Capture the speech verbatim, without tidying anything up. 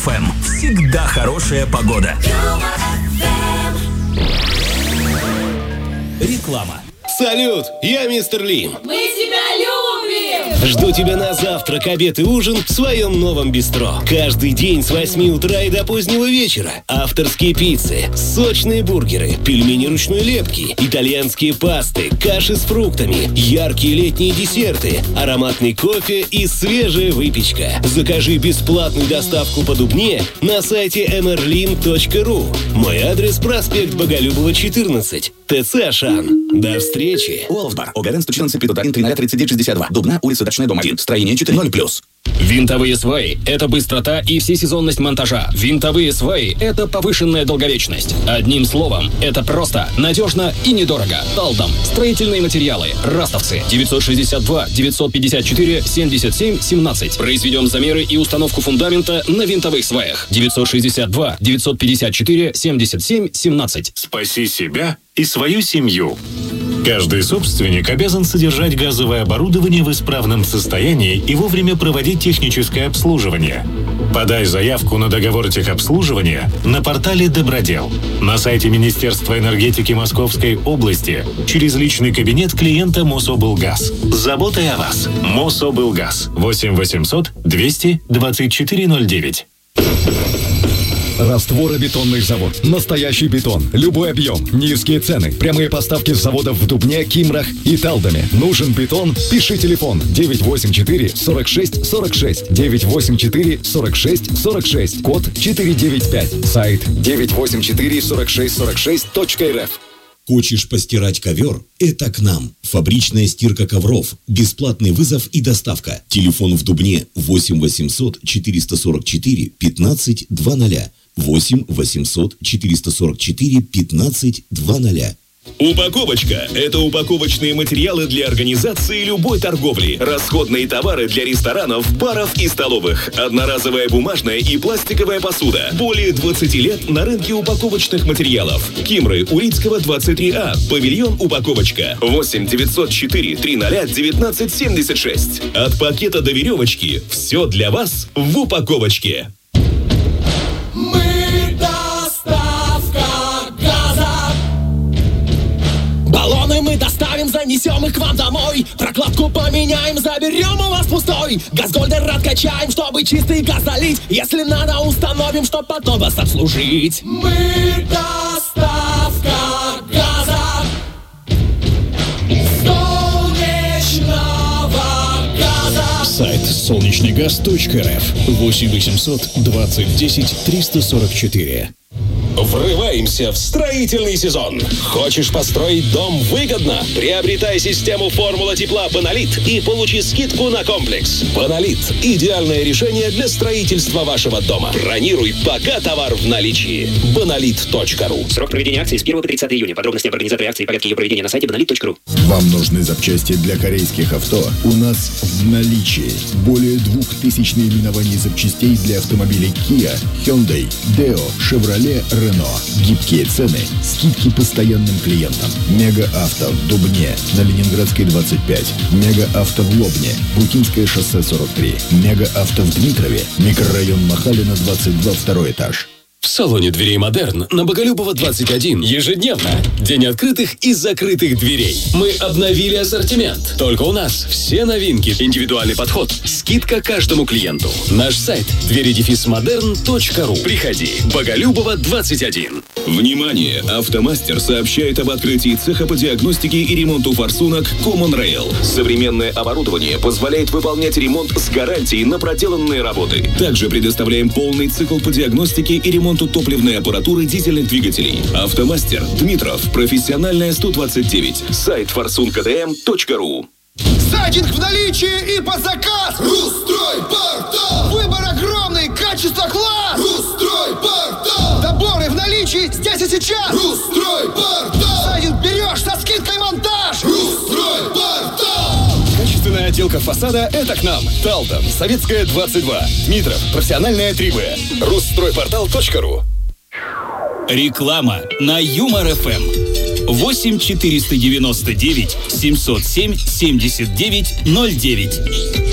эф эм. Всегда хорошая погода. Реклама. Салют, я мистер Ли. Мы тебя любим! Жду тебя на завтрак, обед и ужин в своем новом бистро. Каждый день с восьми утра и до позднего вечера. Авторские пиццы, сочные бургеры, пельмени ручной лепки, итальянские пасты, каши с фруктами, яркие летние десерты, ароматный кофе и свежая выпечка. Закажи бесплатную доставку по Дубне на сайте эмерлин точка ру. Мой адрес — проспект Боголюбова, четырнадцать. ТЦ «Ашан». До встречи. Уолфсбар. ОГРН сто четырнадцать Питут один три ноль тридцать девять шестьдесят два. Дубна, улица Дачная, дом один. Строение четыре ноль плюс. Винтовые сваи – это быстрота и всесезонность монтажа. Винтовые сваи – это повышенная долговечность. Одним словом, это просто, надежно и недорого. Талдом. Строительные материалы. Растовцы. девятьсот шестьдесят два девятьсот пятьдесят четыре семьдесят семь семнадцать. Произведем замеры и установку фундамента на винтовых сваях. девятьсот шестьдесят два девятьсот пятьдесят четыре семьдесят семь семнадцать. Спаси себя и свою семью. Каждый собственник обязан содержать газовое оборудование в исправном состоянии и вовремя проводить техническое обслуживание. Подай заявку на договор техобслуживания на портале «Добродел», на сайте Министерства энергетики Московской области, через личный кабинет клиента Мособлгаз. Заботой о вас. Мособлгаз. восемь восемьсот двести двадцать четыре ноль девять. Растворобетонный завод. Настоящий бетон. Любой объем. Низкие цены. Прямые поставки с заводов в Дубне, Кимрах и Талдоме. Нужен бетон? Пиши телефон девять восемь четыре сорок шесть сорок шесть. девять восемь четыре сорок шесть сорок шесть. Код четыре девять пять. Сайт девять восемь четыре сорок шесть сорок шесть точка эр эф. Хочешь постирать ковер? Это к нам. Фабричная стирка ковров. Бесплатный вызов и доставка. Телефон в Дубне восемь восемьсот четыреста сорок четыре пятнадцать двадцать. восемь восемьсот четыреста сорок четыре пятнадцать двадцать. Упаковочка – это упаковочные материалы для организации любой торговли. Расходные товары для ресторанов, баров и столовых. Одноразовая бумажная и пластиковая посуда. Более двадцати лет на рынке упаковочных материалов. Кимры, Урицкого, двадцать три А. Павильон «Упаковочка». восемь девятьсот четыре триста девятнадцать семьдесят шесть. От пакета до веревочки. Все для вас в упаковочке. Баллоны мы доставим, занесем их к вам домой. Прокладку поменяем, заберем у вас пустой. Газгольдер откачаем, чтобы чистый газ залить. Если надо, установим, чтоб потом вас обслужить. Мы доставка газа солнечного газа. Сайт солнечный газ точка эр эф. восемь восемьсот двадцать десять триста сорок четыре. Врываемся в строительный сезон. Хочешь построить дом выгодно? Приобретай систему «Формула тепла Бонолит» и получи скидку на комплекс. Бонолит – идеальное решение для строительства вашего дома. Бронируй, пока товар в наличии. бонолит точка ру. Срок проведения акции с первого по тридцатое июня. Подробности об организаторе акции и порядке ее проведения на сайте бонолит точка ру. Вам нужны запчасти для корейских авто? У нас в наличии более двух тысяч наименований запчастей для автомобилей Kia, Hyundai, Deo, Chevrolet, Renault. Гибкие цены, скидки постоянным клиентам. Мега Авто в Дубне на Ленинградской двадцать пять. Мега Авто в Лобне, Букинское шоссе сорок три. Мега Авто в Дмитрове, микрорайон Махалина двадцать два, второй этаж. В салоне дверей «Модерн» на Боголюбова двадцать один ежедневно день открытых и закрытых дверей. Мы обновили ассортимент. Только у нас все новинки, индивидуальный подход, скидка каждому клиенту. Наш сайт двери дефис модерн точка ру. Приходи. Боголюбова двадцать один. Внимание! Автомастер сообщает об открытии цеха по диагностике и ремонту форсунок Common Rail. Современное оборудование позволяет выполнять ремонт с гарантией на проделанные работы. Также предоставляем полный цикл по диагностике и ремонту топливной аппаратуры дизельных двигателей. Автомастер, Дмитров, профессиональная сто двадцать девять. Сайт форсунка дэ эм точка ру. Сайдинг в наличии и под заказ. Русстройпортал. Выбор огромный, качество класс. Русстройпортал. Доборы в наличии здесь и сейчас. Русстройпортал. Сайдинг берешь со скидкой монтаж. Русстройпортал. Качественная отделка фасада – это к нам. Талдом, Советская, двадцать два. Дмитров, профессиональная три бэ. Русстройпортал точка ру. Реклама на Юмор эф эм. восемь четыреста девяносто девять семьсот семь семьдесят девять ноль девять.